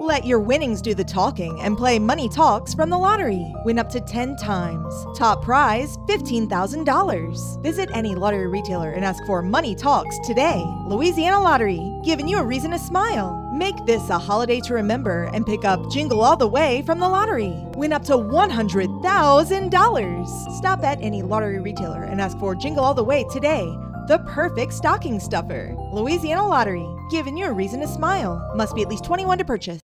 Let your winnings do the talking and play Money Talks from the lottery. Win up to 10 times. Top prize, $15,000. Visit any lottery retailer and ask for Money Talks today. Louisiana Lottery, giving you a reason to smile. Make this a holiday to remember and pick up Jingle All the Way from the lottery. Win up to $100,000. Stop at any lottery retailer and ask for Jingle All the Way today. The perfect stocking stuffer. Louisiana Lottery, giving you a reason to smile. Must be at least 21 to purchase.